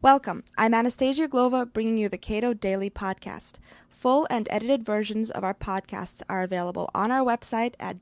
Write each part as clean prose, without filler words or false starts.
Welcome. I'm Anastasia Glova, bringing you the Cato Daily Podcast. Full and edited versions of our podcasts are available on our website at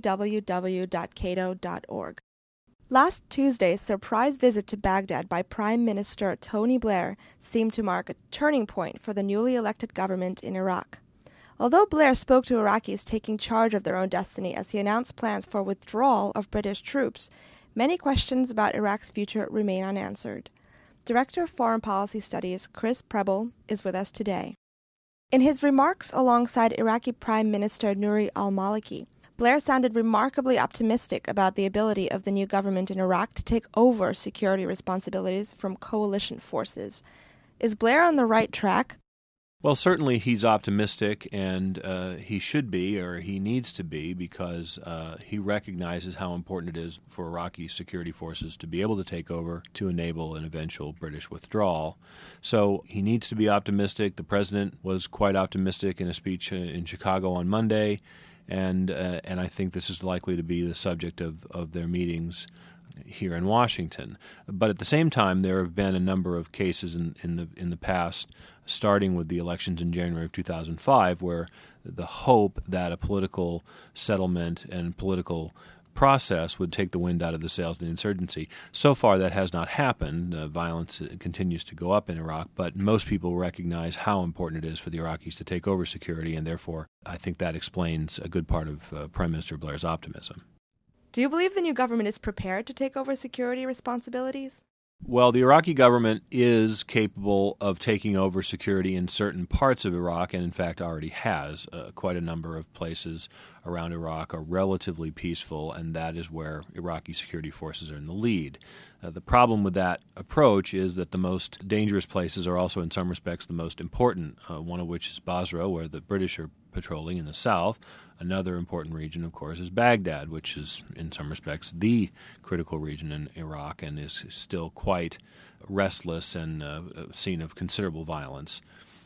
www.cato.org. Last Tuesday's surprise visit to Baghdad by Prime Minister Tony Blair seemed to mark a turning point for the newly elected government in Iraq. Although Blair spoke to Iraqis taking charge of their own destiny as he announced plans for withdrawal of British troops, many questions about Iraq's future remain unanswered. Director of Foreign Policy Studies Chris Preble is with us today. In his remarks alongside Iraqi Prime Minister Nouri al-Maliki, Blair sounded remarkably optimistic about the ability of the new government in Iraq to take over security responsibilities from coalition forces. Is Blair on the right track? Well, certainly he's optimistic, and he should be, or he needs to be, because he recognizes how important it is for Iraqi security forces to be able to take over to enable an eventual British withdrawal. So he needs to be optimistic. The president was quite optimistic in a speech in Chicago on Monday, and I think this is likely to be the subject of their meetings here in Washington. But at the same time, there have been a number of cases in the past, starting with the elections in January of 2005, where the hope that a political settlement and political process would take the wind out of the sails of the insurgency. So far, that has not happened. Violence continues to go up in Iraq, but most people recognize how important it is for the Iraqis to take over security, and therefore, I think that explains a good part of Prime Minister Blair's optimism. Do you believe the new government is prepared to take over security responsibilities? Well, the Iraqi government is capable of taking over security in certain parts of Iraq, and in fact already has. Quite a number of places around Iraq are relatively peaceful, and that is where Iraqi security forces are in the lead. The problem with that approach is that the most dangerous places are also in some respects the most important, one of which is Basra, where the British are patrolling in the south. Another important region, of course, is Baghdad, which is in some respects the critical region in Iraq and is still quite restless and a scene of considerable violence.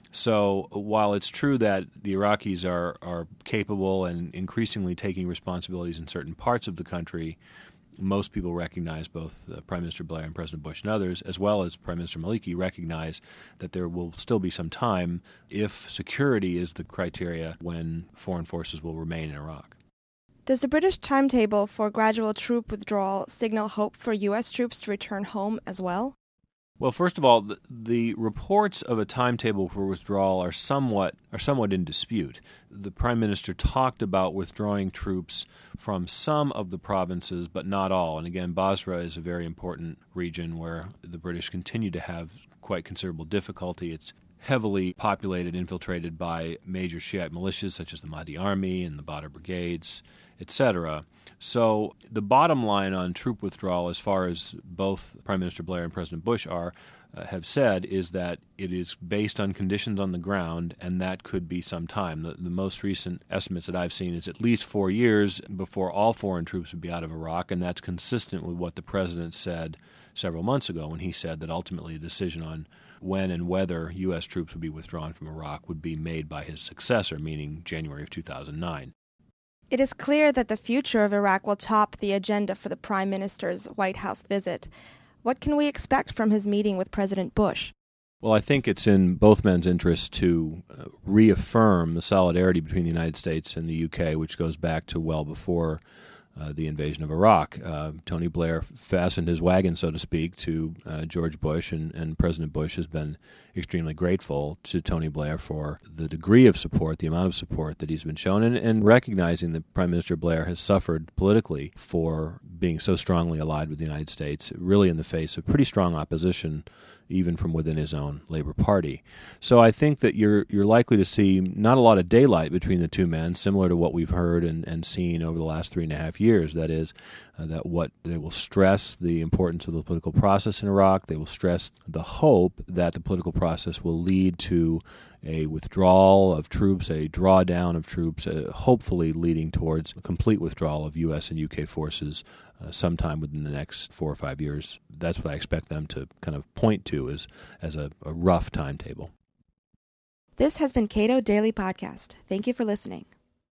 So while it's true that the Iraqis are capable and increasingly taking responsibilities in certain parts of the country, most people recognize, both Prime Minister Blair and President Bush and others, as well as Prime Minister Maliki, recognize that there will still be some time, if security is the criteria, when foreign forces will remain in Iraq. Does the British timetable for gradual troop withdrawal signal hope for U.S. troops to return home as well? Well, first of all, the reports of a timetable for withdrawal are somewhat in dispute. The Prime Minister talked about withdrawing troops from some of the provinces, but not all. And again, Basra is a very important region where the British continue to have quite considerable difficulty. It's heavily populated, infiltrated by major Shiite militias such as the Mahdi Army and the Badr Brigades, etc. So the bottom line on troop withdrawal, as far as both Prime Minister Blair and President Bush have said, is that it is based on conditions on the ground, and that could be some time. The most recent estimates that I've seen is at least 4 years before all foreign troops would be out of Iraq, and that's consistent with what the President said several months ago when he said that ultimately a decision on when and whether U.S. troops would be withdrawn from Iraq would be made by his successor, meaning January of 2009. It is clear that the future of Iraq will top the agenda for the Prime Minister's White House visit. What can we expect from his meeting with President Bush? Well, I think it's in both men's interest to reaffirm the solidarity between the United States and the UK, which goes back to well before the invasion of Iraq. Tony Blair fastened his wagon, so to speak, to George Bush, and President Bush has been extremely grateful to Tony Blair for the degree of support, the amount of support that he's been shown, and recognizing that Prime Minister Blair has suffered politically for being so strongly allied with the United States, really in the face of pretty strong opposition, even from within his own Labor Party. So I think that you're likely to see not a lot of daylight between the two men, similar to what we've heard and seen over the last 3.5 years. That is, that what they will stress the importance of the political process in Iraq. They will stress the hope that the political process will lead to a withdrawal of troops, a drawdown of troops, hopefully leading towards a complete withdrawal of U.S. and U.K. forces sometime within the next 4 or 5 years. That's what I expect them to kind of point to as a rough timetable. This has been Cato Daily Podcast. Thank you for listening.